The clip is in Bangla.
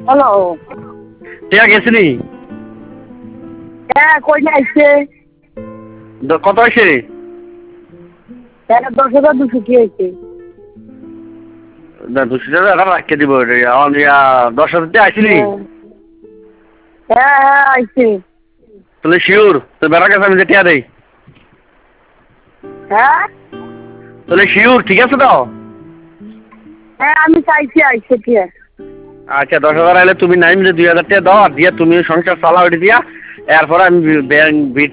হ্যালো। টিয়া গেছিনি? হ্যাঁ, কই না আইছে? কত হয়েছে? 10,200 কি হয়েছে? না 200 টাকা রাখতে দিব। 10,000 আইসিনি? হ্যাঁ হ্যাঁ আইছে। তাহলে শিওর তো বেড়া গেছে আমি যে টিয়া দেই। হ্যাঁ তাহলে শিওর ঠিক আছে তো? হ্যাঁ আমি চাইছি আইছে কি? আচ্ছা 10,000 আইলে তুমি নাইম যে 2,000 টাকা দাও আর দিয়া তুমি সংসার চালাও ওইটা দিয়া। এরপরে আমি ব্যাংক